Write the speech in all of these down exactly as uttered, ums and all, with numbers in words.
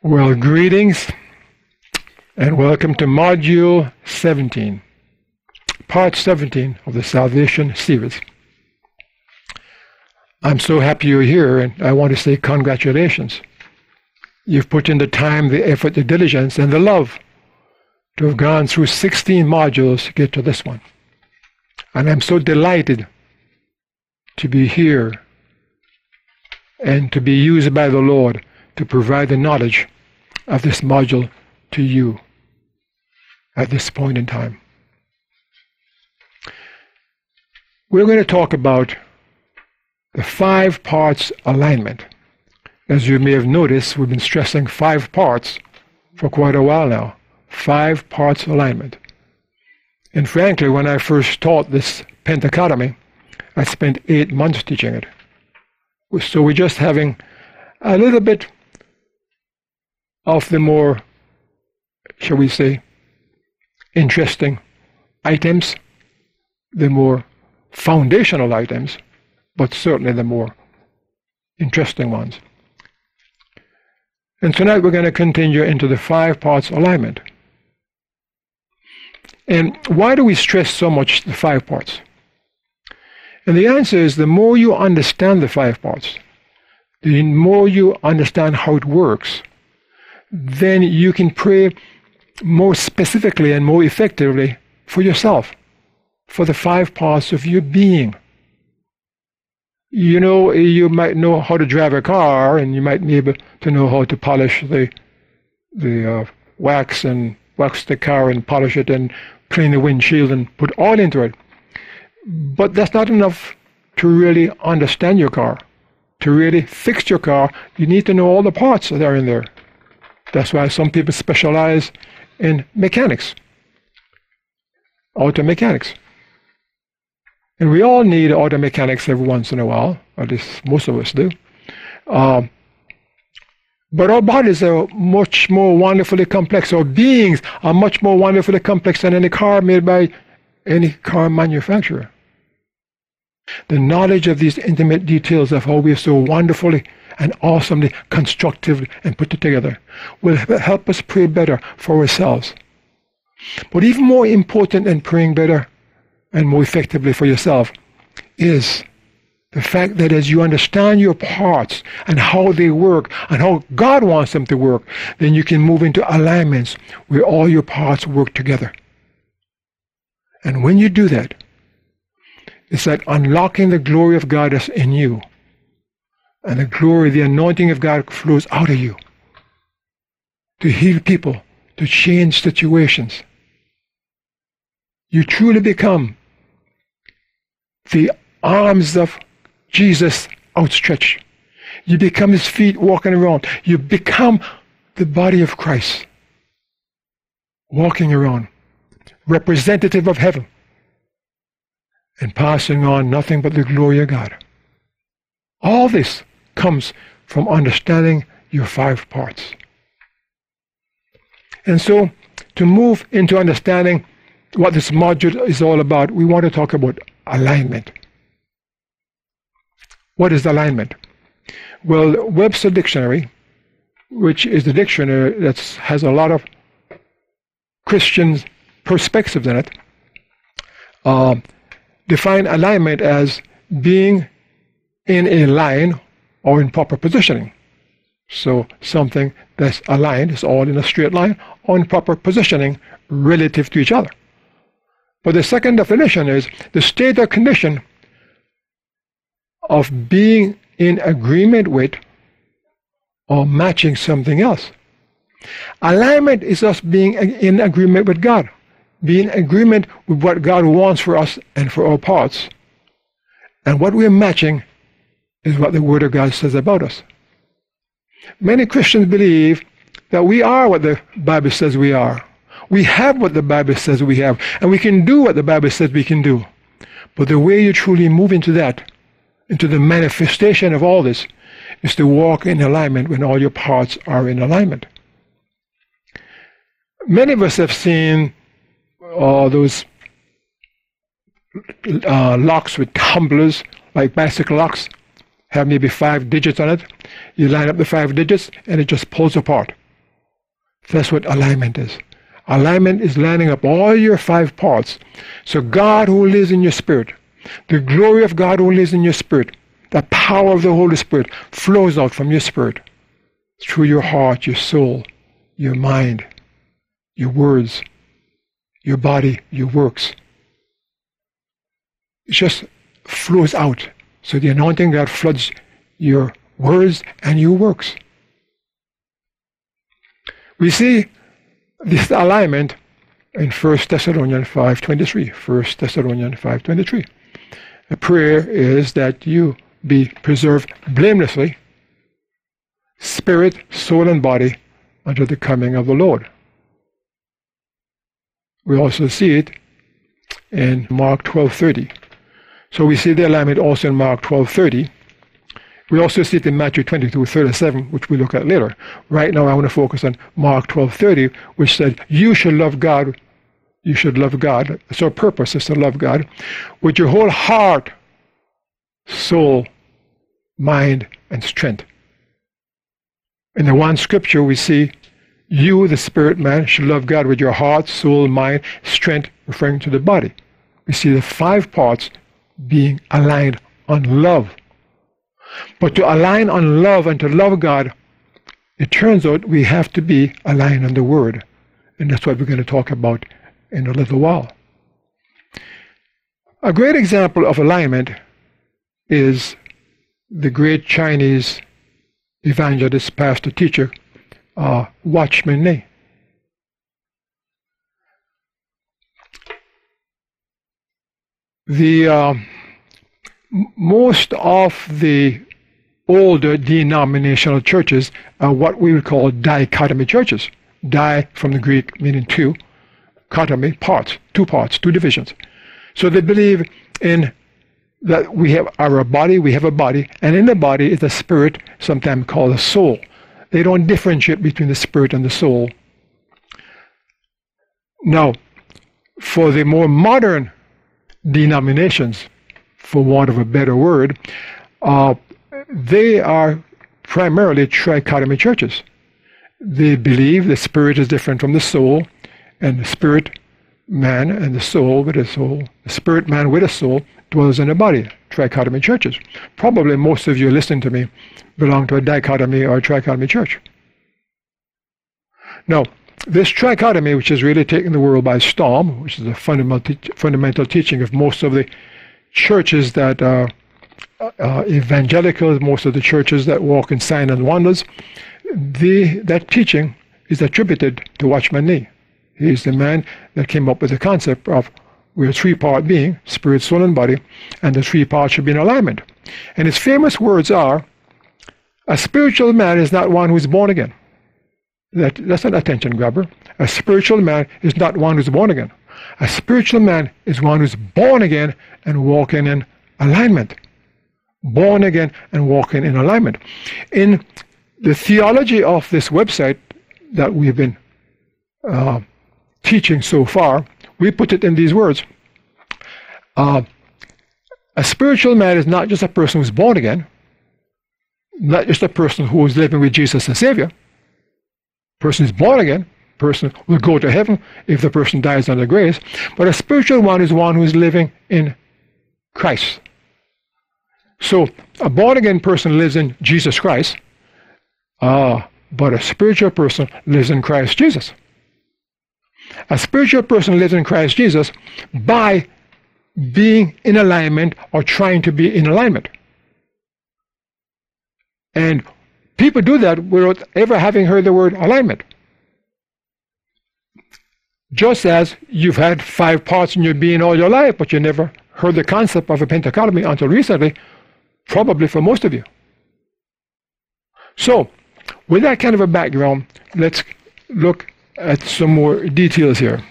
Well, greetings and welcome to Module seventeen, Part seventeen of the Salvation series. I'm so happy you're here, and I want to say congratulations. You've put in the time, the effort, the diligence, and the love to have gone through sixteen modules to get to this one. And I'm so delighted to be here and to be used by the Lord to provide the knowledge of this module to you at this point in time. We're going to talk about the five parts alignment. As you may have noticed, we've been stressing five parts for quite a while now. Five parts alignment. And frankly, when I first taught this Pentacademy, I spent eight months teaching it. So we're just having a little bit of the more, shall we say, interesting items, the more foundational items, but certainly the more interesting ones. And tonight we're going to continue into the five parts alignment. And why do we stress so much the five parts? And the answer is, the more you understand the five parts, the more you understand how it works, then you can pray more specifically and more effectively for yourself, for the five parts of your being. You know, you might know how to drive a car, and you might be able to know how to polish the the uh, wax and wax the car and polish it and clean the windshield and put oil into it. But that's not enough to really understand your car. To really fix your car, you need to know all the parts that are in there. That's why some people specialize in mechanics, auto mechanics. And we all need auto mechanics every once in a while, at least most of us do. Um, but our bodies are much more wonderfully complex. Our beings are much more wonderfully complex than any car made by any car manufacturer. The knowledge of these intimate details of how we are so wonderfully and awesomely constructed and put it together will help us pray better for ourselves. But even more important than praying better and more effectively for yourself is the fact that as you understand your parts and how they work and how God wants them to work, then you can move into alignments where all your parts work together. And when you do that, it's like unlocking the glory of God that's in you. And the glory, the anointing of God flows out of you to heal people, to change situations. You truly become the arms of Jesus outstretched. You become his feet walking around. You become the body of Christ walking around, representative of heaven, and passing on nothing but the glory of God. All this comes from understanding your five parts. And so, to move into understanding what this module is all about, we want to talk about alignment. What is alignment? Well, Webster Dictionary, which is the dictionary that has a lot of Christian perspectives in it, uh, define alignment as being in a line or in proper positioning. So something that's aligned is all in a straight line or in proper positioning relative to each other. But the second definition is the state or condition of being in agreement with or matching something else. Alignment is us being in agreement with God, being in agreement with what God wants for us and for our parts. And what we're matching is what the Word of God says about us. Many Christians believe that we are what the Bible says we are. We have what the Bible says we have, and we can do what the Bible says we can do. But the way you truly move into that, into the manifestation of all this, is to walk in alignment when all your parts are in alignment. Many of us have seen all those uh, locks with tumblers, like bicycle locks, have maybe five digits on it. You line up the five digits and it just pulls apart. That's what alignment is. Alignment is lining up all your five parts. So God who lives in your spirit, the glory of God who lives in your spirit, the power of the Holy Spirit flows out from your spirit through your heart, your soul, your mind, your words, your body, your works. It just flows out. So the anointing God floods your words and your works. We see this alignment in First Thessalonians five twenty-three. First Thessalonians five twenty-three. The prayer is that you be preserved blamelessly, spirit, soul, and body, until the coming of the Lord. We also see it in Mark twelve thirty. So we see the alignment also in Mark twelve thirty. We also see it in Matthew twenty-two thirty-seven, which we look at later. Right now I want to focus on Mark twelve thirty, which said, you should love God. You should love God. That's our purpose, is to love God with your whole heart, soul, mind, and strength. In the one scripture we see, you, the spirit man, should love God with your heart, soul, mind, strength, referring to the body. We see the five parts being aligned on love. But to align on love and to love God, it turns out we have to be aligned on the Word. And that's what we're going to talk about in a little while. A great example of alignment is the great Chinese evangelist, pastor, teacher, uh, Watchman Nee. The uh, most of the older denominational churches are what we would call dichotomy churches. Di from the Greek meaning two, chotomy, parts, two parts, two divisions. So they believe in that we have our body, we have a body, and in the body is a spirit, sometimes called a soul. They don't differentiate between the spirit and the soul. Now, for the more modern denominations, for want of a better word, uh, they are primarily trichotomy churches. They believe the spirit is different from the soul, and the spirit man and the soul with a soul, the spirit man with a soul dwells in a body. Trichotomy churches. Probably most of you listening to me belong to a dichotomy or a trichotomy church. Now, this trichotomy, which is really taking the world by storm, which is the fundamental, te fundamental teaching of most of the churches that are uh, evangelical, most of the churches that walk in signs and wonders, the, that teaching is attributed to Watchman Nee. He is the man that came up with the concept of we're a three-part being, spirit, soul, and body, and the three parts should be in alignment. And his famous words are, a spiritual man is not one who is born again. That, that's an attention grabber. A spiritual man is not one who's born again. A spiritual man is one who's born again and walking in alignment. Born again and walking in alignment. In the theology of this website that we've been uh, teaching so far, we put it in these words. Uh, a spiritual man is not just a person who's born again, not just a person who is living with Jesus as Savior. Person is born again, person will go to heaven if the person dies under grace, but a spiritual one is one who is living in Christ. So a born again person lives in Jesus Christ, uh, but a spiritual person lives in Christ Jesus. A spiritual person lives in Christ Jesus by being in alignment or trying to be in alignment. And people do that without ever having heard the word alignment. Just as you've had five parts in your being all your life, but you never heard the concept of a pentacotomy until recently, probably for most of you. So, with that kind of a background, let's look at some more details here.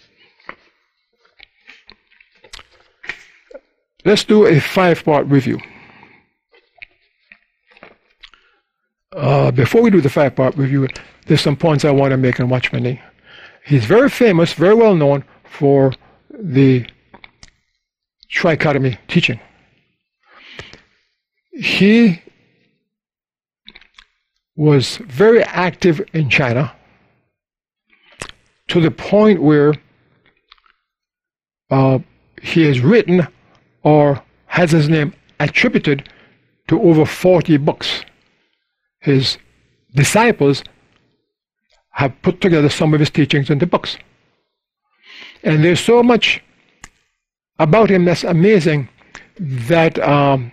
Let's do a five-part review. Uh, before we do the five-part review, there's some points I want to make on Watchman Nee. He's very famous, very well known for the trichotomy teaching. He was very active in China to the point where uh, he has written or has his name attributed to over forty books. His disciples have put together some of his teachings into books. And there's so much about him that's amazing that um,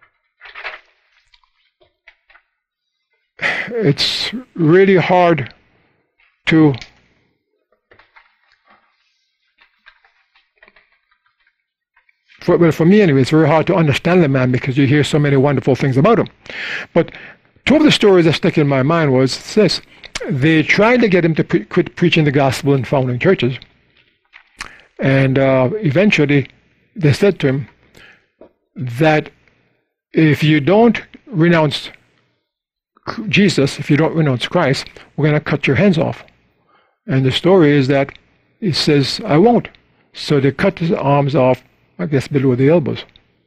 it's really hard to for, well, for me anyway, it's very hard to understand the man because you hear so many wonderful things about him. But two of the stories that stick in my mind was this. They tried to get him to pre- quit preaching the gospel and founding churches. And uh, eventually they said to him that if you don't renounce Jesus, if you don't renounce Christ, we're going to cut your hands off. And the story is that he says, I won't. So they cut his arms off, I guess, below the elbows.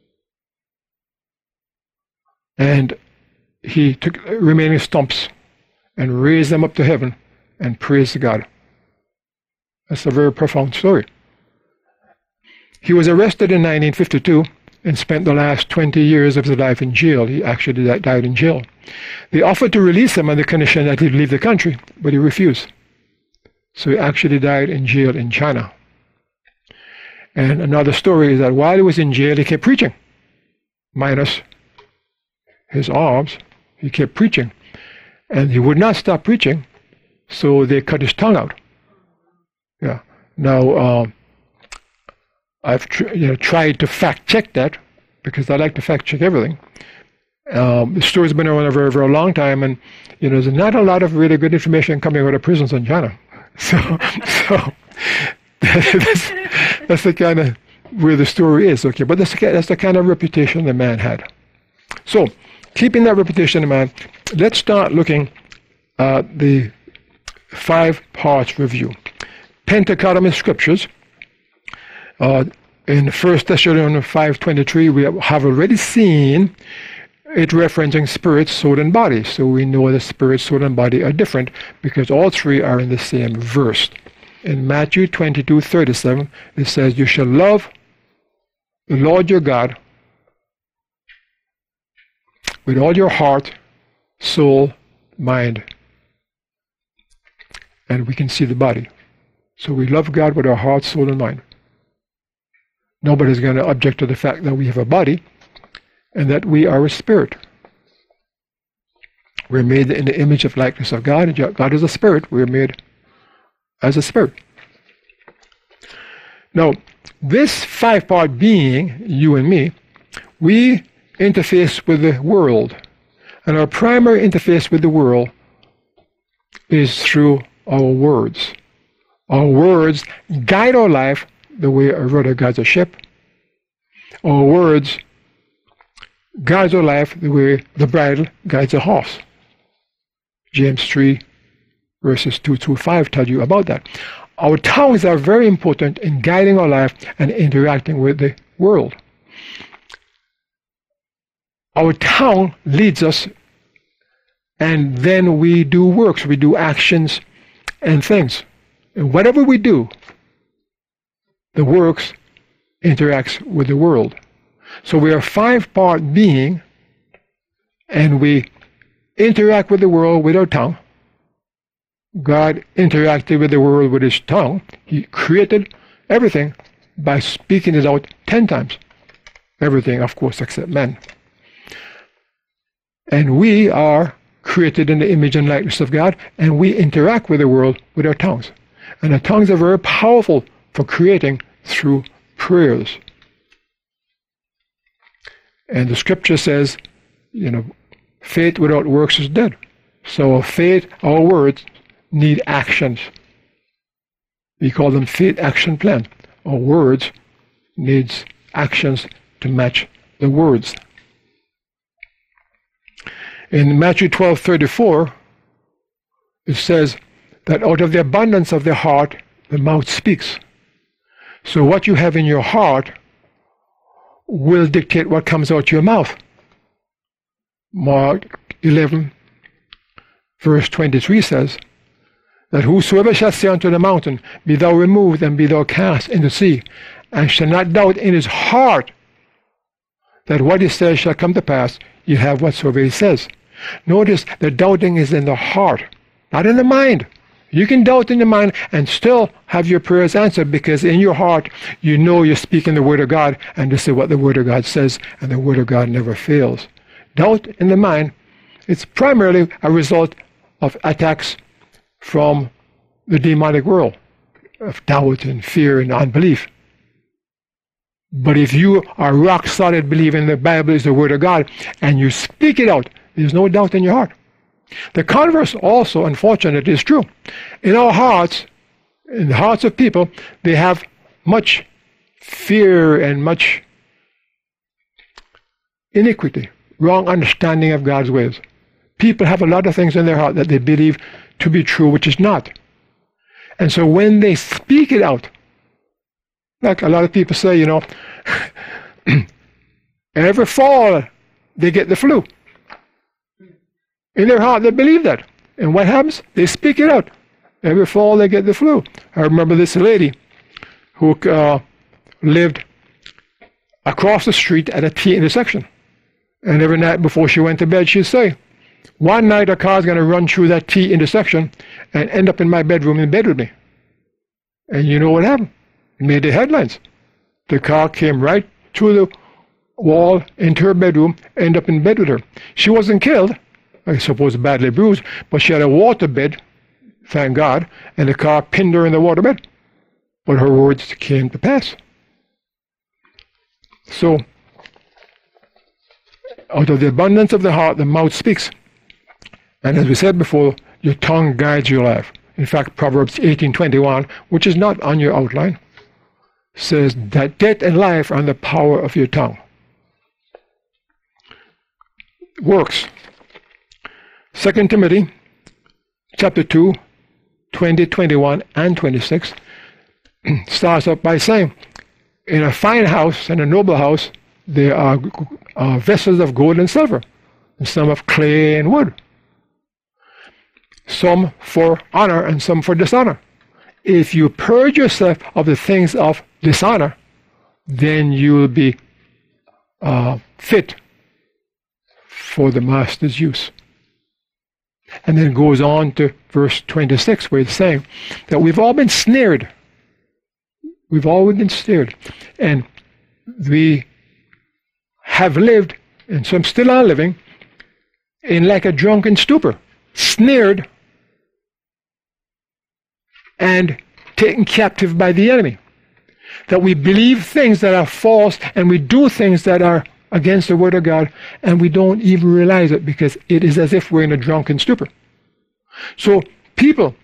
And he took remaining stumps and raised them up to heaven and praised God. That's a very profound story. He was arrested in nineteen fifty-two and spent the last twenty years of his life in jail. He actually died in jail. They offered to release him on the condition that he'd leave the country, but he refused. So he actually died in jail in China. And another story is that while he was in jail, he kept preaching, minus his arms. He kept preaching. And he would not stop preaching, so they cut his tongue out. Yeah. Now, um, I've tr- you know, tried to fact check that because I like to fact check everything. Um, the story's been around a very, very long time, and you know, there's not a lot of really good information coming out of prisons in China. So, so that's, that's the kind of where the story is. Okay, but that's the, that's the kind of reputation the man had. So, keeping that reputation in mind, let's start looking at the five parts review. Pentecost scriptures. Uh, in First Thessalonians five twenty-three, we have already seen it referencing spirit, soul, and body. So we know that spirit, soul, and body are different because all three are in the same verse. In Matthew twenty-two thirty-seven, it says, you shall love the Lord your God with all your heart, soul, mind. And we can see the body. So we love God with our heart, soul, and mind. Nobody's going to object to the fact that we have a body and that we are a spirit. We're made in the image of likeness of God. And God is a spirit. We're made as a spirit. Now, this five-part being, you and me, we interface with the world. And our primary interface with the world is through our words. Our words guide our life the way a rudder guides a ship. Our words guide our life the way the bridle guides a horse. James three, verses two through five tell you about that. Our tongues are very important in guiding our life and interacting with the world. Our tongue leads us, and then we do works, we do actions and things. And whatever we do, the works interacts with the world. So we are a five-part being, and we interact with the world with our tongue. God interacted with the world with his tongue. He created everything by speaking it out ten times. Everything, of course, except men. And we are created in the image and likeness of God, and we interact with the world with our tongues. And our tongues are very powerful for creating through prayers. And the scripture says, you know, faith without works is dead. So faith, our words, need actions. We call them faith action plan. Our words needs actions to match the words. In Matthew twelve thirty-four, it says that out of the abundance of the heart, the mouth speaks. So what you have in your heart will dictate what comes out your mouth. Mark eleven, verse twenty-three says that whosoever shall say unto the mountain, Be thou removed, and be thou cast into the sea, and shall not doubt in his heart that what he says shall come to pass, you have whatsoever he says. Notice the doubting is in the heart, not in the mind. You can doubt in the mind and still have your prayers answered, because in your heart you know you're speaking the Word of God, and this is what the Word of God says, and the Word of God never fails. Doubt in the mind, it's primarily a result of attacks from the demonic world, of doubt and fear and unbelief. But if you are rock solid believing the Bible is the Word of God, and you speak it out, there's no doubt in your heart. The converse also, unfortunately, is true. In our hearts, in the hearts of people, they have much fear and much iniquity, wrong understanding of God's ways. People have a lot of things in their heart that they believe to be true, which is not. And so when they speak it out, like a lot of people say, you know, every fall they get the flu. In their heart, they believe that. And what happens? They speak it out. Every fall, they get the flu. I remember this lady who uh, lived across the street at a T intersection. And every night before she went to bed, she'd say, one night a car's going to run through that T intersection and end up in my bedroom in bed with me. And you know what happened? It made the headlines. The car came right through the wall into her bedroom, ended up in bed with her. She wasn't killed, I suppose badly bruised, but she had a water bed, thank God, and the car pinned her in the water bed. But her words came to pass. So, out of the abundance of the heart, the mouth speaks. And as we said before, your tongue guides your life. In fact, Proverbs eighteen twenty-one, which is not on your outline, says that death and life are in the power of your tongue. Works. Second Timothy chapter two, twenty, twenty-one, and twenty-six starts up by saying, in a fine house and a noble house, there are uh, vessels of gold and silver, and some of clay and wood, some for honor and some for dishonor. If you purge yourself of the things of dishonor, then you will be uh, fit for the master's use. And then it goes on to verse twenty-six, where it's saying that we've all been snared. We've all been snared. And we have lived, and some still are living, in like a drunken stupor, snared and taken captive by the enemy. That we believe things that are false, and we do things that are against the Word of God, and we don't even realize it, because it is as if we're in a drunken stupor. So people,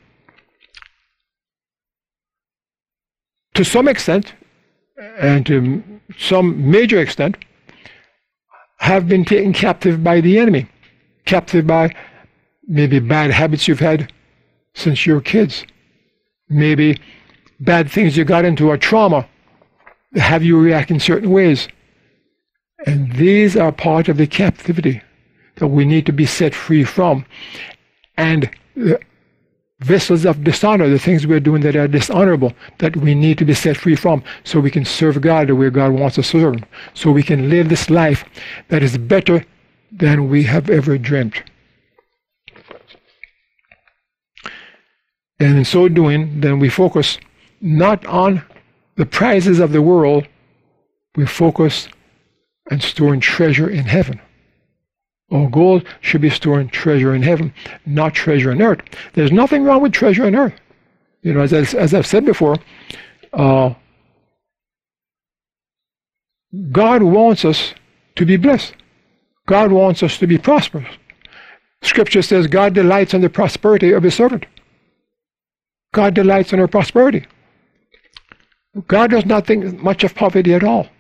to some extent, and to some major extent, have been taken captive by the enemy, captive by maybe bad habits you've had since you were kids, maybe bad things you got into, or trauma that have you react in certain ways. And these are part of the captivity that we need to be set free from. And the vessels of dishonor, the things we're doing that are dishonorable, that we need to be set free from, so we can serve God the way God wants us to serve Him, so we can live this life that is better than we have ever dreamt. And in so doing, then we focus not on the prizes of the world, we focus and storing treasure in heaven. Our goal should be storing treasure in heaven, not treasure on earth. There's nothing wrong with treasure on earth. You know, as, I, as I've said before, uh, God wants us to be blessed. God wants us to be prosperous. Scripture says God delights in the prosperity of His servant. God delights in our prosperity. God does not think much of poverty at all.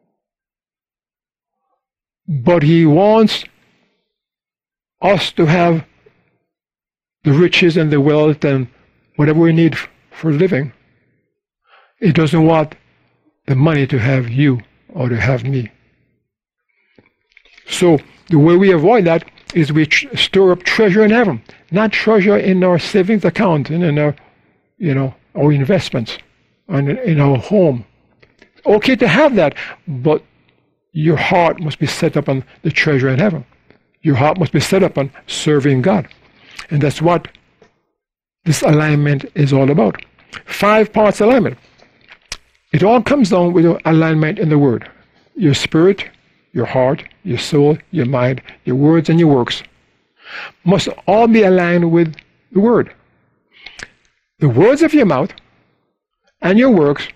But He wants us to have the riches and the wealth and whatever we need for living. He doesn't want the money to have you or to have me. So the way we avoid that is we tr- store up treasure in heaven, not treasure in our savings account and in our, you know, our investments and in our home. Okay to have that, but your heart must be set up on the treasure in heaven. Your heart must be set up on serving God. And that's what this alignment is all about. Five parts alignment. It all comes down with your alignment in the Word. Your spirit, your heart, your soul, your mind, your words, and your works must all be aligned with the Word. The words of your mouth and your works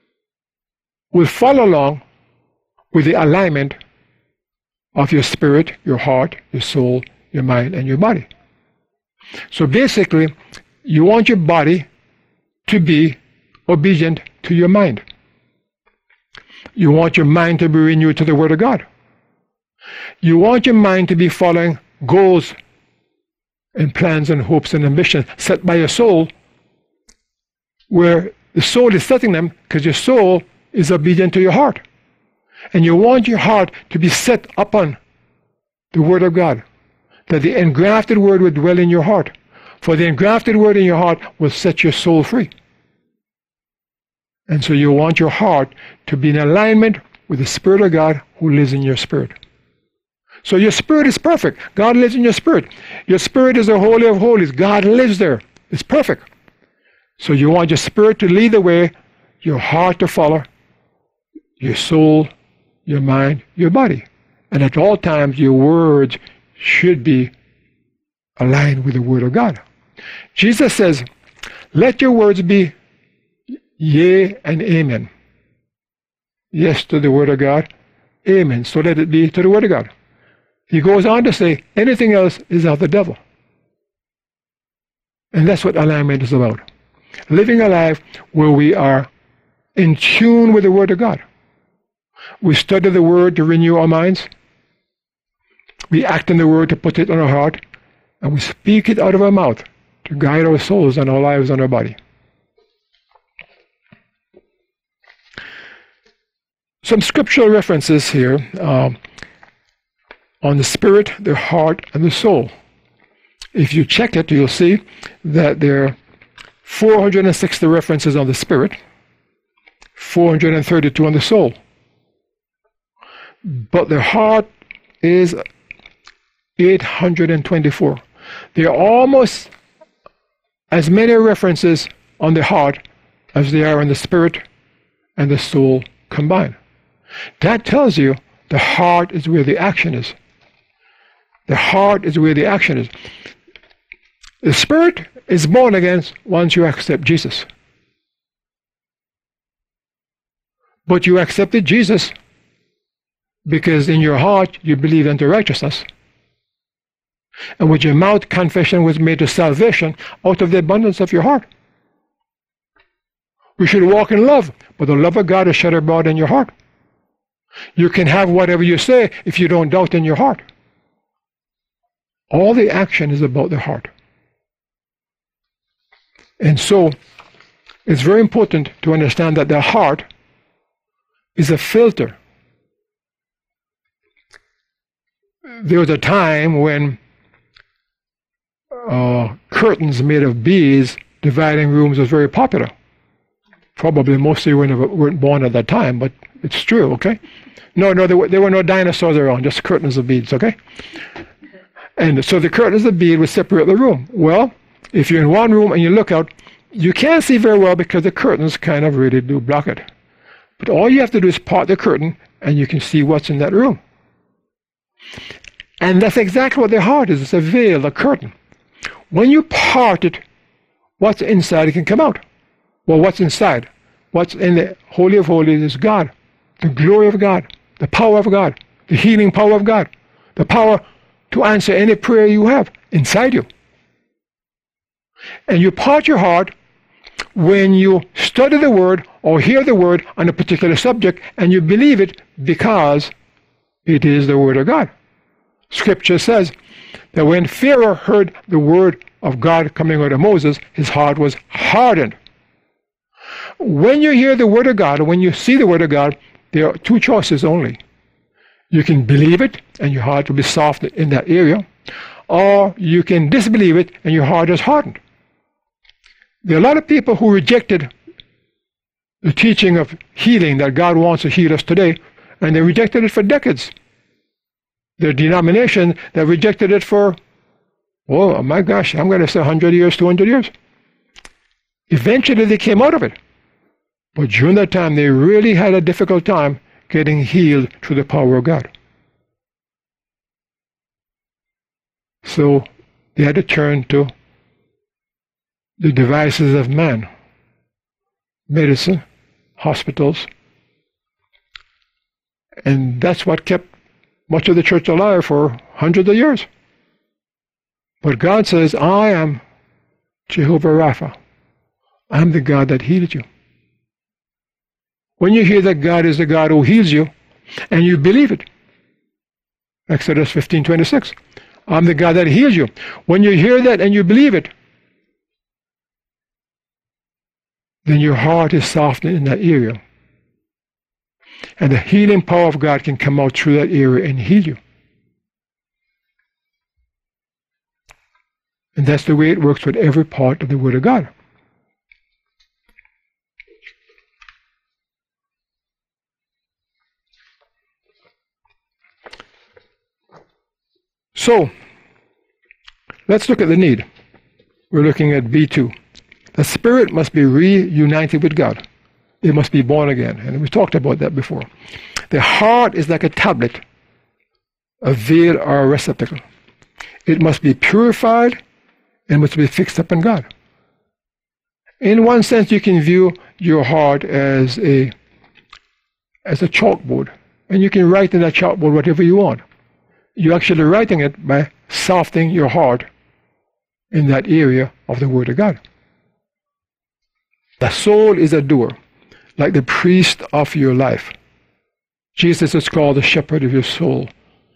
will follow along with the alignment of your spirit, your heart, your soul, your mind, and your body. So basically, you want your body to be obedient to your mind. You want your mind to be renewed to the Word of God. You want your mind to be following goals and plans and hopes and ambitions set by your soul, where the soul is setting them because your soul is obedient to your heart. And you want your heart to be set upon the Word of God, that the engrafted Word will dwell in your heart. For the engrafted Word in your heart will set your soul free. And so you want your heart to be in alignment with the Spirit of God who lives in your spirit. So your spirit is perfect. God lives in your spirit. Your spirit is the Holy of Holies. God lives there. It's perfect. So you want your spirit to lead the way, your heart to follow, your soul, your mind, your body. And at all times, your words should be aligned with the Word of God. Jesus says, let your words be yea and amen. Yes to the Word of God. Amen. So let it be to the Word of God. He goes on to say, anything else is of the devil. And that's what alignment is about. Living a life where we are in tune with the Word of God. We study the Word to renew our minds. We act in the Word to put it on our heart. And we speak it out of our mouth to guide our souls and our lives and our body. Some scriptural references here uh, on the spirit, the heart, and the soul. If you check it, you'll see that there are four hundred sixty references on the spirit, four hundred thirty-two on the soul. But the heart is eight hundred twenty-four. There are almost as many references on the heart as there are on the spirit and the soul combined. That tells you the heart is where the action is. The heart is where the action is. The spirit is born again once you accept Jesus. But you accepted Jesus because in your heart you believe unto righteousness. And with your mouth confession was made to salvation out of the abundance of your heart. We should walk in love, but the love of God is shed abroad in your heart. You can have whatever you say if you don't doubt in your heart. All the action is about the heart. And so, it's very important to understand that the heart is a filter. There was a time when uh, curtains made of beads dividing rooms was very popular. Probably most of you weren't, weren't born at that time, but it's true, okay? No, no, there were, there were no dinosaurs around, just curtains of beads, okay? And so the curtains of bead would separate the room. Well, if you're in one room and you look out, you can't see very well because the curtains kind of really do block it. But all you have to do is part the curtain and you can see what's in that room. And that's exactly what the heart is. It's a veil, a curtain. When you part it, what's inside can come out. Well, what's inside? What's in the Holy of Holies is God, the glory of God, the power of God, the healing power of God, the power to answer any prayer you have inside you. And you part your heart when you study the Word or hear the Word on a particular subject and you believe it because it is the Word of God. Scripture says that when Pharaoh heard the word of God coming out of Moses, his heart was hardened. When you hear the Word of God, or when you see the Word of God, there are two choices only. You can believe it, and your heart will be soft in that area, or you can disbelieve it and your heart is hardened. There are a lot of people who rejected the teaching of healing, that God wants to heal us today, and they rejected it for decades. There are denominations that rejected it for, oh my gosh, I'm going to say one hundred years, two hundred years. Eventually they came out of it. But during that time, they really had a difficult time getting healed through the power of God. So they had to turn to the devices of man, medicine, hospitals, and that's what kept much of the church alive for hundreds of years. But God says, I am Jehovah Rapha. I'm the God that healed you. When you hear that God is the God who heals you, and you believe it, Exodus fifteen twenty-six, I'm the God that heals you. When you hear that and you believe it, then your heart is softened in that area. And the healing power of God can come out through that area and heal you. And that's the way it works with every part of the Word of God. So, let's look at the need. We're looking at B two. The spirit must be reunited with God. It must be born again. And we talked about that before. The heart is like a tablet, a veil or a receptacle. It must be purified and must be fixed up in God. In one sense, you can view your heart as a, as a chalkboard. And you can write in that chalkboard whatever you want. You're actually writing it by softening your heart in that area of the Word of God. The soul is a doer, like the priest of your life. Jesus is called the shepherd of your soul.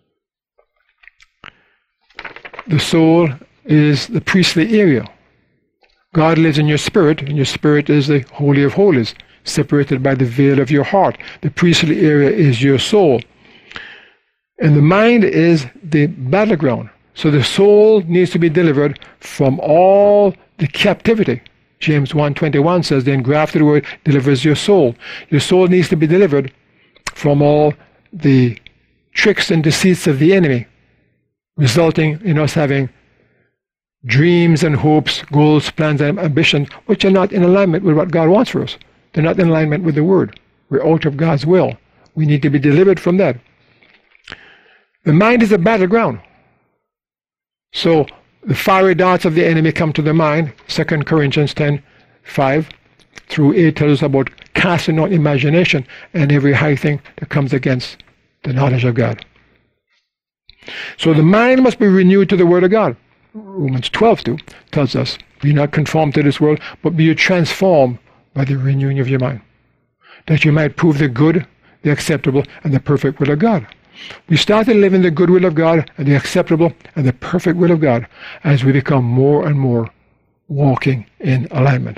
The soul is the priestly area. God lives in your spirit, and your spirit is the Holy of Holies, separated by the veil of your heart. The priestly area is your soul. And the mind is the battleground. So the soul needs to be delivered from all the captivity. James one twenty-one says, the engrafted word delivers your soul. Your soul needs to be delivered from all the tricks and deceits of the enemy, resulting in us having dreams and hopes, goals, plans, and ambitions, which are not in alignment with what God wants for us. They're not in alignment with the Word. We're out of God's will. We need to be delivered from that. The mind is a battleground. So the fiery darts of the enemy come to the mind. Second Corinthians ten five through eight tells us about casting out imagination and every high thing that comes against the knowledge of God. So the mind must be renewed to the Word of God. Romans twelve two tells us, be not conformed to this world, but be transformed by the renewing of your mind, that you might prove the good, the acceptable, and the perfect will of God. We start to live in the good will of God and the acceptable and the perfect will of God as we become more and more walking in alignment.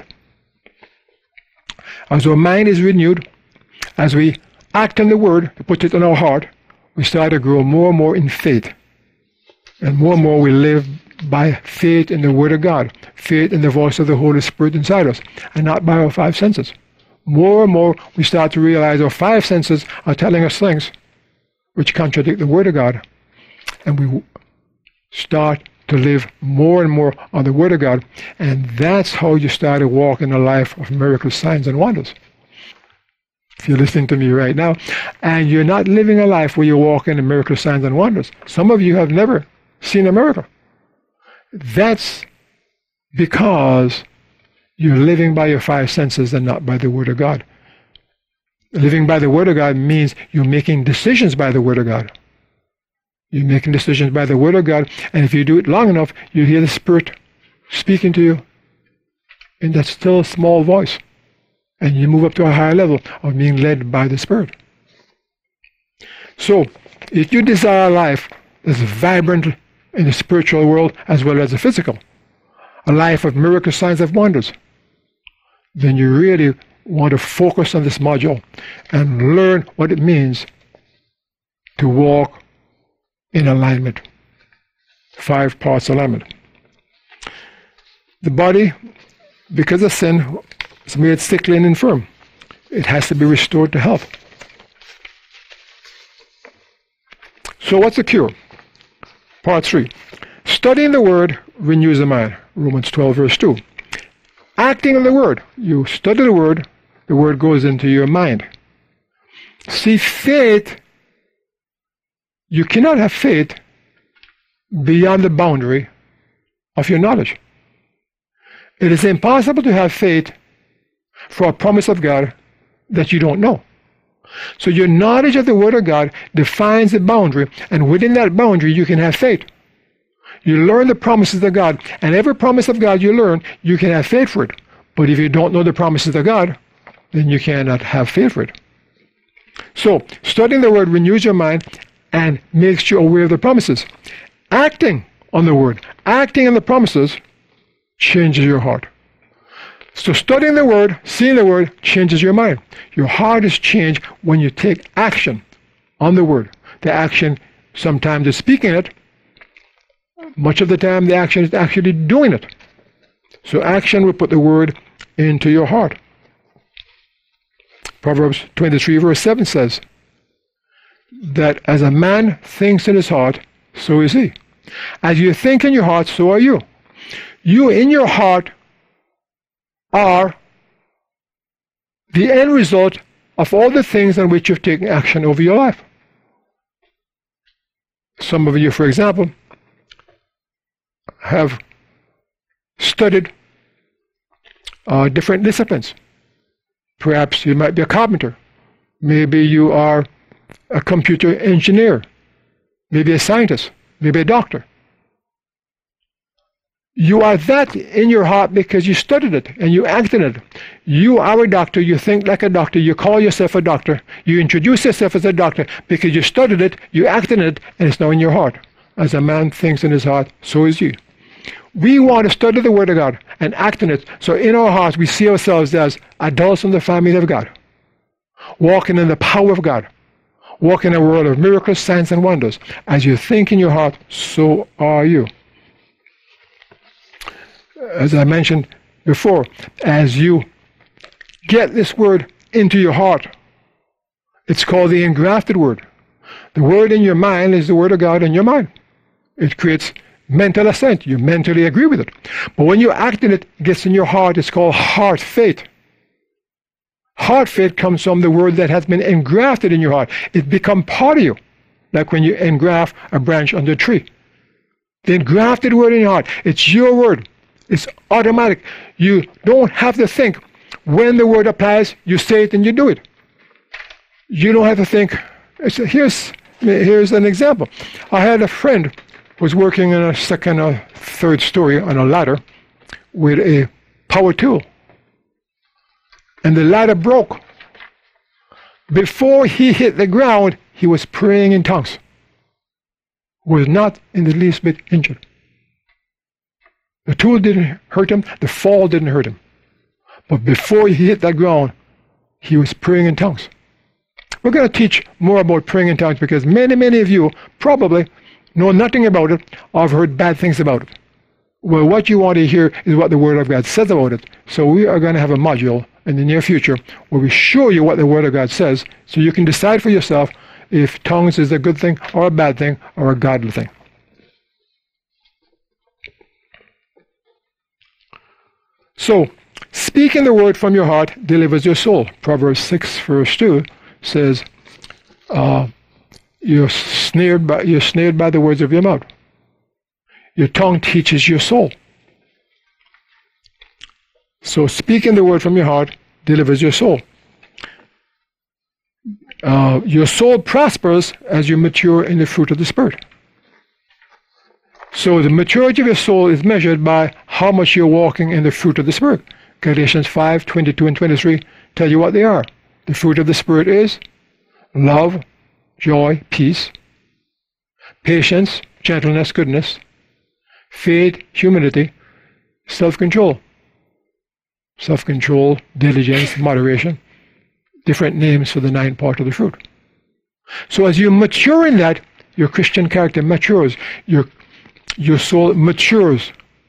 As our mind is renewed, as we act on the Word, to put it in our heart, we start to grow more and more in faith. And more and more we live by faith in the Word of God, faith in the voice of the Holy Spirit inside us, and not by our five senses. More and more we start to realize our five senses are telling us things which contradict the Word of God, and we start to live more and more on the Word of God, and that's how you start to walk in a life of miracles, signs, and wonders. If you're listening to me right now, and you're not living a life where you walk in miracles, signs, and wonders, some of you have never seen a miracle. That's because you're living by your five senses and not by the Word of God. Living by the Word of God means you're making decisions by the Word of God. You're making decisions by the Word of God, and if you do it long enough, you hear the Spirit speaking to you in that still small voice, and you move up to a higher level of being led by the Spirit. So, if you desire a life that's vibrant in the spiritual world as well as the physical, a life of miracles, signs, and wonders, then you really want to focus on this module and learn what it means to walk in alignment five parts alignment. The body, because of sin, is made sickly and infirm. It has to be restored to health. So what's the cure? Part three. Studying the word renews the mind. Romans twelve, verse two. Acting on the word. You study the word, the word goes into your mind. See, faith, you cannot have faith beyond the boundary of your knowledge. It is impossible to have faith for a promise of God that you don't know. So your knowledge of the Word of God defines the boundary, and within that boundary you can have faith. You learn the promises of God, and every promise of God you learn, you can have faith for it. But if you don't know the promises of God, then you cannot have faith for it. So, studying the Word renews your mind and makes you aware of the promises. Acting on the Word, acting on the promises, changes your heart. So studying the Word, seeing the Word, changes your mind. Your heart is changed when you take action on the Word. The action, sometimes is speaking it. Much of the time, the action is actually doing it. So action will put the Word into your heart. Proverbs twenty-three, verse seven says that as a man thinks in his heart, so is he. As you think in your heart, so are you. You in your heart are the end result of all the things on which you've taken action over your life. Some of you, for example, have studied uh, different disciplines. Perhaps you might be a carpenter. Maybe you are a computer engineer. Maybe a scientist. Maybe a doctor. You are that in your heart because you studied it and you acted it. You are a doctor, you think like a doctor, you call yourself a doctor, you introduce yourself as a doctor because you studied it, you acted it, and it's now in your heart. As a man thinks in his heart, so is you. We want to study the Word of God and act in it, so in our hearts we see ourselves as adults in the family of God, walking in the power of God, walking in a world of miracles, signs, and wonders. As you think in your heart, so are you. As I mentioned before, as you get this word into your heart, it's called the engrafted word. The word in your mind is the Word of God in your mind. It creates mental assent. You mentally agree with it. But when you act in it, it gets in your heart. It's called heart faith. Heart faith comes from the word that has been engrafted in your heart. It becomes part of you, like when you engraft a branch on the tree. The engrafted word in your heart, it's your word. It's automatic. You don't have to think. When the word applies, you say it and you do it. You don't have to think. Here's, here's an example. I had a friend who was working in a second or third story on a ladder with a power tool. And the ladder broke. Before he hit the ground, he was praying in tongues. Was not in the least bit injured. The tool didn't hurt him. The fall didn't hurt him. But before he hit that ground, he was praying in tongues. We're going to teach more about praying in tongues because many, many of you probably know nothing about it or have heard bad things about it. Well, what you want to hear is what the Word of God says about it. So we are going to have a module in the near future where we show you what the Word of God says so you can decide for yourself if tongues is a good thing or a bad thing or a godly thing. So, speaking the word from your heart delivers your soul. Proverbs six, verse two says, uh, you're snared by, you're snared by the words of your mouth. Your tongue teaches your soul. So, speaking the word from your heart delivers your soul. Uh, your soul prospers as you mature in the fruit of the Spirit. So the maturity of your soul is measured by how much you're walking in the fruit of the Spirit. Galatians five, twenty-two and twenty-three tell you what they are. The fruit of the Spirit is love, joy, peace, patience, gentleness, goodness, faith, humility, self-control. Self-control, diligence, moderation. Different names for the nine parts of the fruit. So as you mature in that, your Christian character matures. Your your soul matures.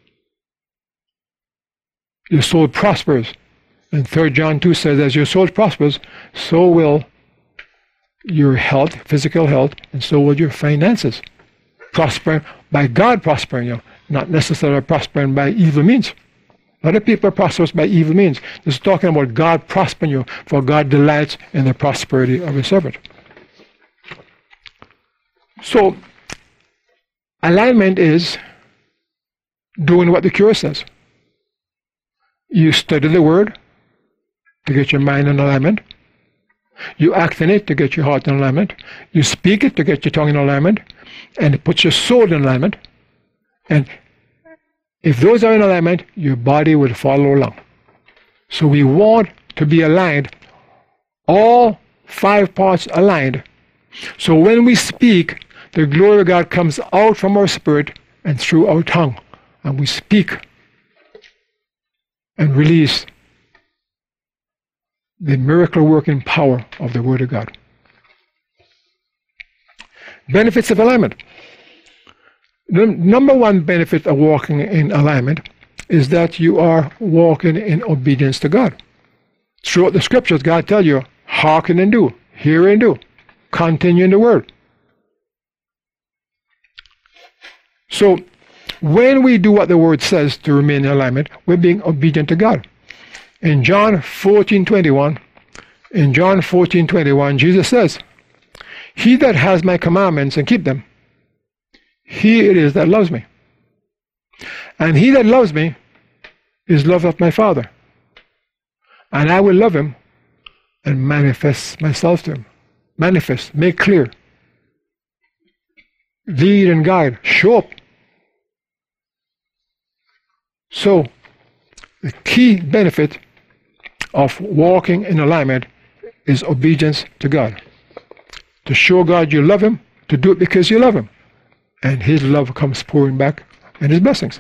Your soul prospers. And Third John two says, as your soul prospers, so will your health, physical health, and so will your finances prosper by God prospering you, not necessarily prospering by evil means. A lot of people prosper by evil means. This is talking about God prospering you, for God delights in the prosperity of His servant. So, alignment is doing what the Cure says. You study the Word to get your mind in alignment. You act in it to get your heart in alignment. You speak it to get your tongue in alignment. And it puts your soul in alignment. And if those are in alignment, your body will follow along. So we want to be aligned, all five parts aligned. So when we speak, the glory of God comes out from our spirit and through our tongue. And we speak and release the miracle working power of the Word of God. Benefits of alignment. The number one benefit of walking in alignment is that you are walking in obedience to God. Throughout the scriptures, God tells you, hearken and do, hear and do, continue in the Word. So, when we do what the Word says to remain in alignment, we're being obedient to God. In John fourteen twenty-one, in John fourteen twenty-one, Jesus says, he that has my commandments and keep them, he it is that loves me. And he that loves me is loved of my Father. And I will love him and manifest myself to him. Manifest, make clear. Lead and guide, show up. So, the key benefit of walking in alignment is obedience to God. To show God you love Him, to do it because you love Him. And His love comes pouring back and His blessings.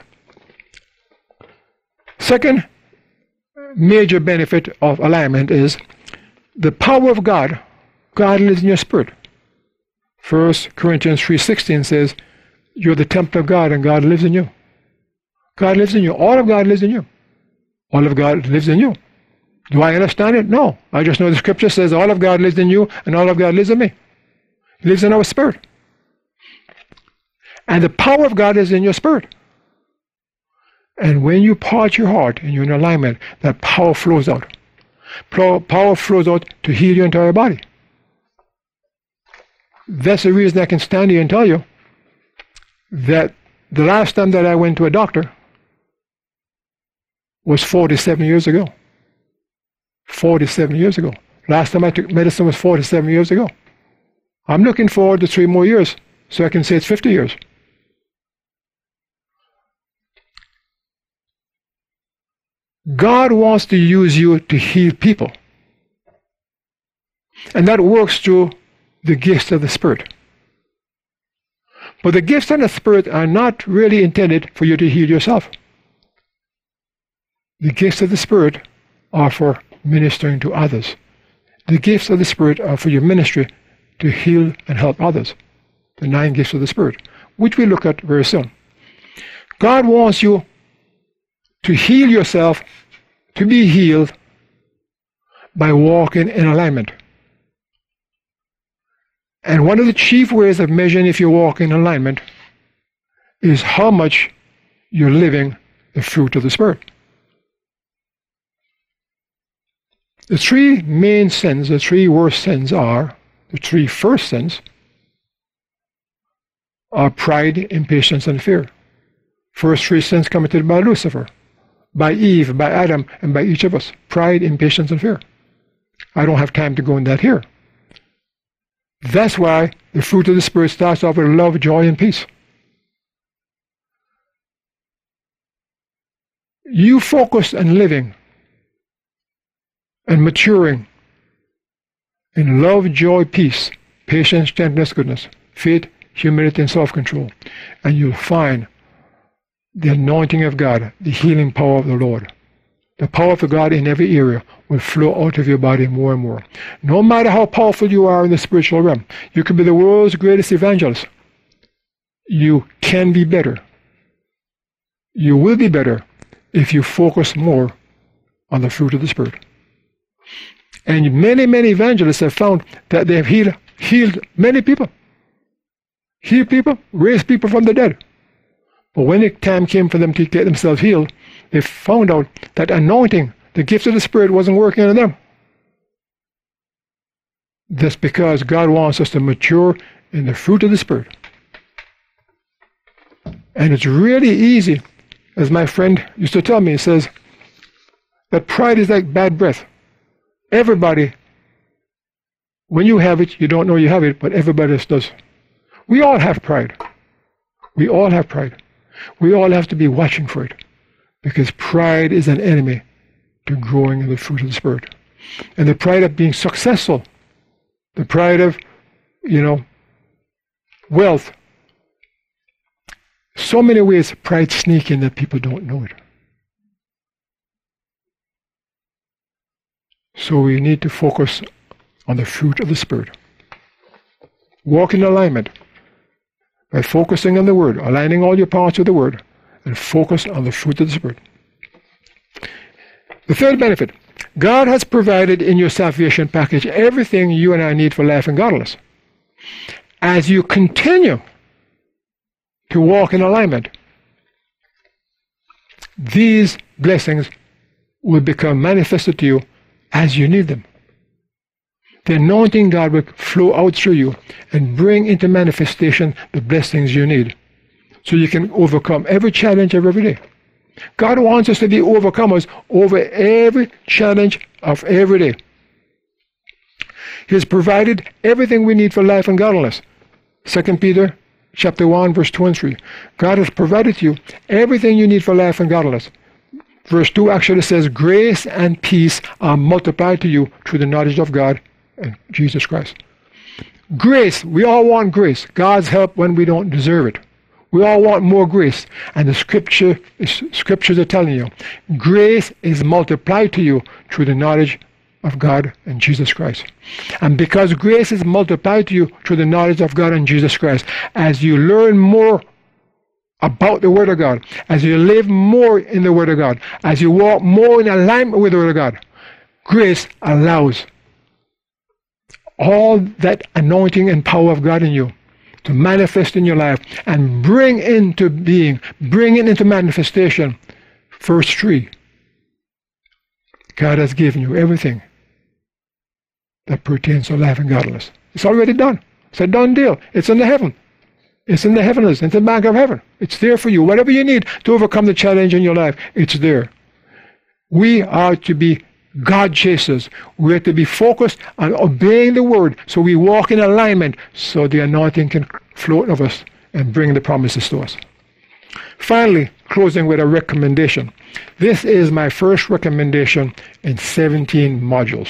Second major benefit of alignment is the power of God. God lives in your spirit. First Corinthians three sixteen says, you're the temple of God and God lives in you. God lives in you. All of God lives in you. All of God lives in you. Do I understand it? No. I just know the scripture says all of God lives in you and all of God lives in me. He lives in our spirit. And the power of God is in your spirit. And when you part your heart and you're in alignment, that power flows out. Power flows out to heal your entire body. That's the reason I can stand here and tell you that the last time that I went to a doctor was forty-seven years ago. forty-seven years ago. Last time I took medicine was forty-seven years ago. I'm looking forward to three more years so I can say it's fifty years. God wants to use you to heal people. And that works through the gifts of the Spirit. But the gifts of the Spirit are not really intended for you to heal yourself. The gifts of the Spirit are for ministering to others. The gifts of the Spirit are for your ministry to heal and help others. The nine gifts of the Spirit, which we look at very soon. God wants you to heal yourself, to be healed by walking in alignment. And one of the chief ways of measuring if you walk in alignment is how much you're living the fruit of the Spirit. The three main sins, the three worst sins are, the three first sins are pride, impatience, and fear. First three sins committed by Lucifer, by Eve, by Adam, and by each of us. Pride, impatience, and fear. I don't have time to go into that here. That's why the fruit of the Spirit starts off with love, joy, and peace. You focus on living and maturing in love, joy, peace, patience, gentleness, goodness, faith, humility, and self-control. And you'll find the anointing of God, the healing power of the Lord. The power of God in every area will flow out of your body more and more. No matter how powerful you are in the spiritual realm, you can be the world's greatest evangelist. You can be better you will be better if you focus more on the fruit of the Spirit. And many, many evangelists have found that they have healed, healed many people. Healed people, raised people from the dead. But when the time came for them to get themselves healed, they found out that anointing, the gift of the Spirit, wasn't working on them. That's because God wants us to mature in the fruit of the Spirit. And it's really easy, as my friend used to tell me, he says, that pride is like bad breath. Everybody, when you have it, you don't know you have it, but everybody else does. We all have pride. We all have pride. We all have to be watching for it, because pride is an enemy to growing in the fruit of the Spirit. And the pride of being successful, the pride of, you know, wealth. So many ways pride sneaks in that people don't know it. So we need to focus on the fruit of the Spirit. Walk in alignment by focusing on the Word, aligning all your parts with the Word, and focus on the fruit of the Spirit. The third benefit, God has provided in your salvation package everything you and I need for life and godliness. As you continue to walk in alignment, these blessings will become manifested to you as you need them. The anointing God will flow out through you and bring into manifestation the blessings you need, so you can overcome every challenge of every day. God wants us to be overcomers over every challenge of every day. He has provided everything we need for life and godliness. Second Peter chapter one, verse two and three. God has provided you everything you need for life and godliness. Verse two actually says, grace and peace are multiplied to you through the knowledge of God and Jesus Christ. Grace, we all want grace. God's help when we don't deserve it. We all want more grace. And the scripture, scriptures are telling you, grace is multiplied to you through the knowledge of God and Jesus Christ. And because grace is multiplied to you through the knowledge of God and Jesus Christ, as you learn more about the Word of God, as you live more in the Word of God, as you walk more in alignment with the Word of God, grace allows all that anointing and power of God in you to manifest in your life and bring into being, bring it into manifestation. Verse three. God has given you everything that pertains to life and godliness. It's already done. It's a done deal. It's in the heaven. It's in the heavens. It's in the bank of heaven. It's there for you. Whatever you need to overcome the challenge in your life, it's there. We are to be God chasers. We are to be focused on obeying the Word, so we walk in alignment, so the anointing can flow of us and bring the promises to us. Finally, closing with a recommendation. This is my first recommendation in seventeen modules.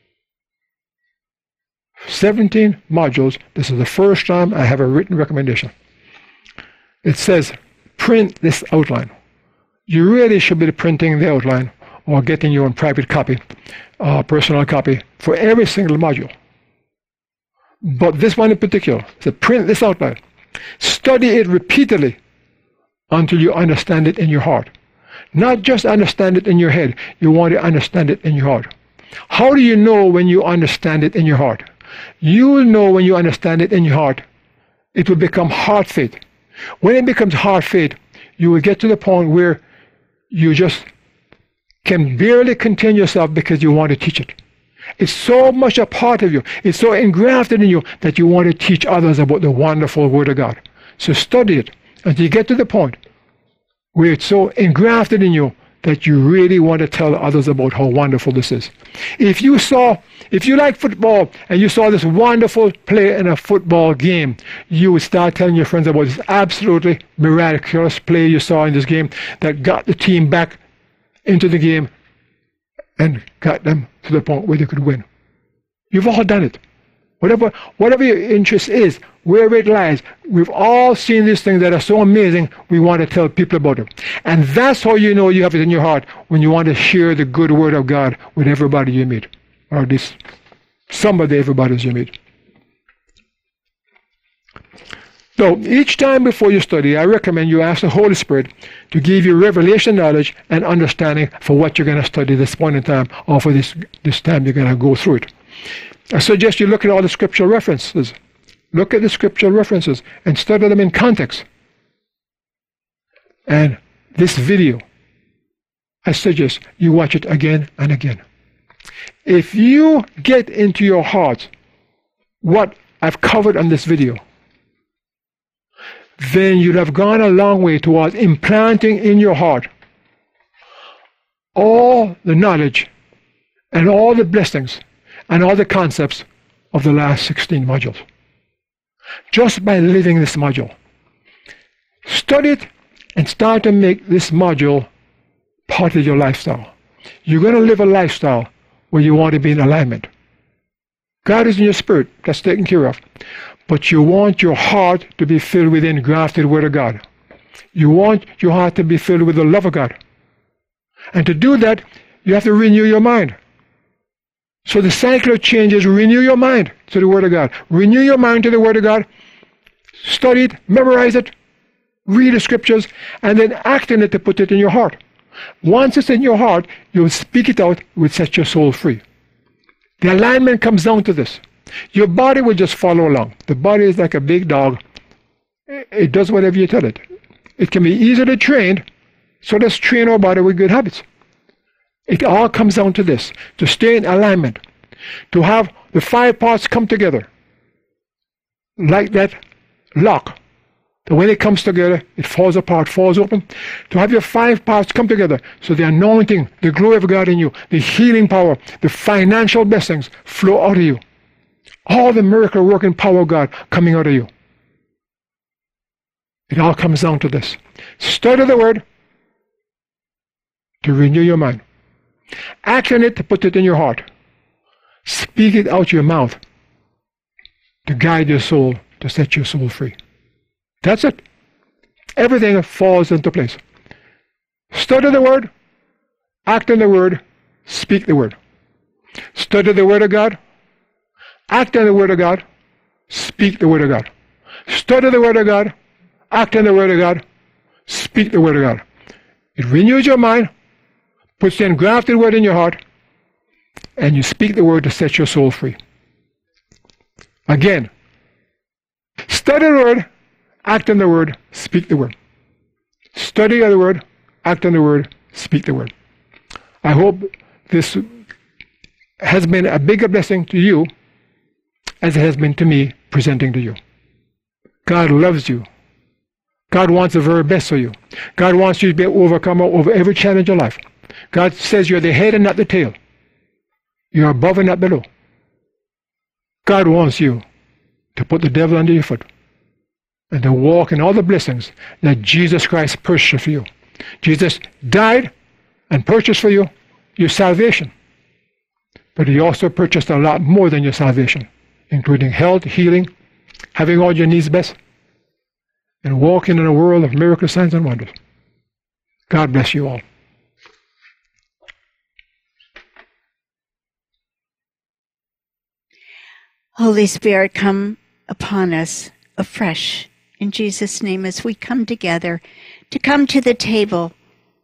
seventeen modules. This is the first time I have a written recommendation. It says, print this outline. You really should be printing the outline or getting your own private copy, uh, personal copy, for every single module. But this one in particular, so print this outline. Study it repeatedly until you understand it in your heart. Not just understand it in your head, you want to understand it in your heart. How do you know when you understand it in your heart? You will know when you understand it in your heart. It will become heart faith. When it becomes heart faith, you will get to the point where you just can barely contain yourself because you want to teach it. It's so much a part of you. It's so engrafted in you that you want to teach others about the wonderful Word of God. So study it until you get to the point where it's so engrafted in you that you really want to tell others about how wonderful this is. If you saw, if you like football and you saw this wonderful play in a football game, you would start telling your friends about this absolutely miraculous play you saw in this game that got the team back into the game and got them to the point where they could win. You've all done it. Whatever, whatever your interest is, wherever it lies, we've all seen these things that are so amazing, we want to tell people about it. And that's how you know you have it in your heart, when you want to share the good Word of God with everybody you meet, or at least some of the everybody's you meet. So each time before you study, I recommend you ask the Holy Spirit to give you revelation knowledge and understanding for what you're going to study this point in time, or for this, this time you're going to go through it. I suggest you look at all the scriptural references. Look at the scriptural references and study them in context. And this video, I suggest you watch it again and again. If you get into your heart what I've covered on this video, then you'll have gone a long way towards implanting in your heart all the knowledge and all the blessings and all the concepts of the last sixteen modules. Just by living this module. Study it and start to make this module part of your lifestyle. You're going to live a lifestyle where you want to be in alignment. God is in your spirit. That's taken care of. But you want your heart to be filled with the engrafted Word of God. You want your heart to be filled with the love of God. And to do that, you have to renew your mind. So the cycle of change is renew your mind to the Word of God. Renew your mind to the Word of God. Study it, memorize it, read the scriptures, and then act in it to put it in your heart. Once it's in your heart, you'll speak it out, it will set your soul free. The alignment comes down to this. Your body will just follow along. The body is like a big dog. It does whatever you tell it. It can be easily trained, so let's train our body with good habits. It all comes down to this, to stay in alignment, to have the five parts come together, like that lock. So when it comes together, it falls apart, falls open. To have your five parts come together, so the anointing, the glory of God in you, the healing power, the financial blessings flow out of you. All the miracle working power of God coming out of you. It all comes down to this. Study the Word to renew your mind. Act on it to put it in your heart. Speak it out your mouth to guide your soul, to set your soul free. That's it. Everything falls into place. Study the Word, act on the Word, speak the Word. Study the Word of God, act on the Word of God, speak the Word of God. Study the Word of God, act on the Word of God, speak the Word of God. It renews your mind, puts the engrafted Word in your heart, and you speak the Word to set your soul free. Again, study the Word, act on the Word, speak the Word. Study the Word, act on the Word, speak the Word. I hope this has been a bigger blessing to you as it has been to me presenting to you. God loves you. God wants the very best for you. God wants you to be an overcomer over every challenge in life. God says you're the head and not the tail. You're above and not below. God wants you to put the devil under your foot and to walk in all the blessings that Jesus Christ purchased for you. Jesus died and purchased for you your salvation. But he also purchased a lot more than your salvation, including health, healing, having all your needs best, and walking in a world of miracles, signs, and wonders. God bless you all. Holy Spirit, come upon us afresh in Jesus' name as we come together to come to the table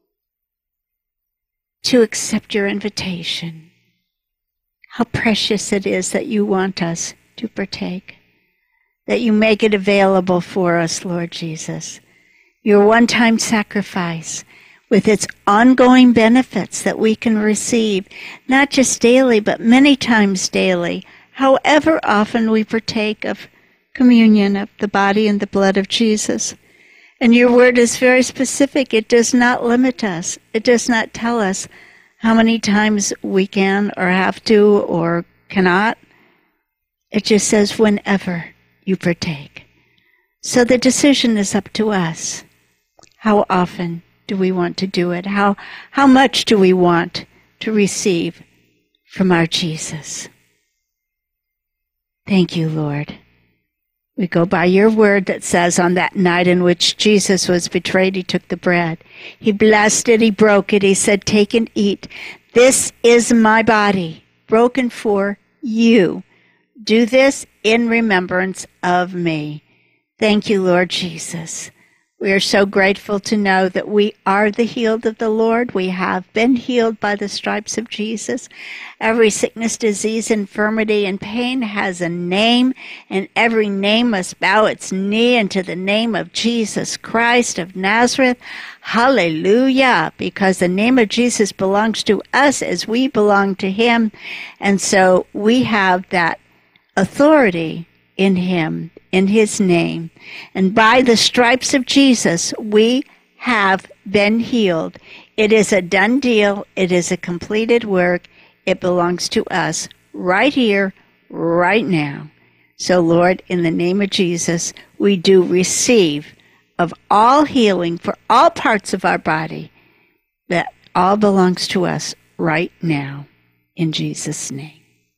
to accept your invitation. How precious it is that you want us to partake, that you make it available for us, Lord Jesus. Your one-time sacrifice with its ongoing benefits that we can receive, not just daily, but many times daily, however often we partake of communion of the body and the blood of Jesus. And your word is very specific. It does not limit us. It does not tell us how many times we can or have to or cannot. It just says whenever you partake. So the decision is up to us. How often do we want to do it? How, how much do we want to receive from our Jesus? Thank you, Lord. We go by your word that says on that night in which Jesus was betrayed, he took the bread. He blessed it, he broke it, he said, take and eat. This is my body, broken for you. Do this in remembrance of me. Thank you, Lord Jesus. We are so grateful to know that we are the healed of the Lord. We have been healed by the stripes of Jesus. Every sickness, disease, infirmity, and pain has a name, and every name must bow its knee into the name of Jesus Christ of Nazareth. Hallelujah, because the name of Jesus belongs to us as we belong to him. And so we have that authority in him, in his name. And by the stripes of Jesus, we have been healed. It is a done deal. It is a completed work. It belongs to us right here, right now. So, Lord, in the name of Jesus, we do receive of all healing for all parts of our body. That all belongs to us right now, in Jesus' name.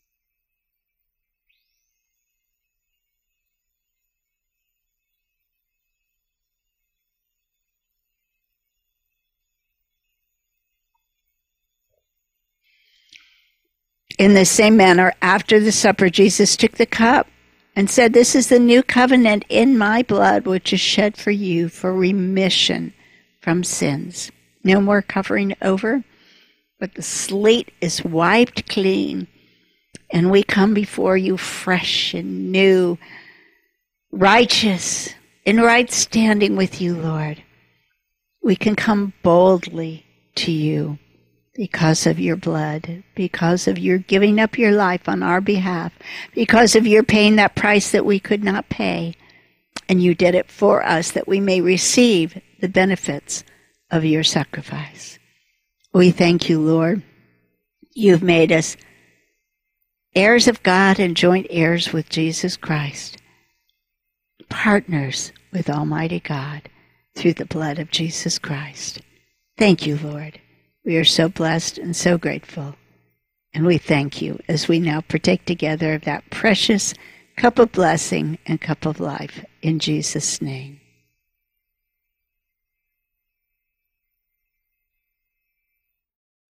In the same manner, after the supper, Jesus took the cup and said, "This is the new covenant in my blood, which is shed for you for remission from sins." No more covering over, but the slate is wiped clean, and we come before you fresh and new, righteous, in right standing with you, Lord. We can come boldly to you. Because of your blood, because of your giving up your life on our behalf, because of your paying that price that we could not pay. And you did it for us that we may receive the benefits of your sacrifice. We thank you, Lord. You've made us heirs of God and joint heirs with Jesus Christ, partners with Almighty God through the blood of Jesus Christ. Thank you, Lord. We are so blessed and so grateful. And we thank you as we now partake together of that precious cup of blessing and cup of life in Jesus' name.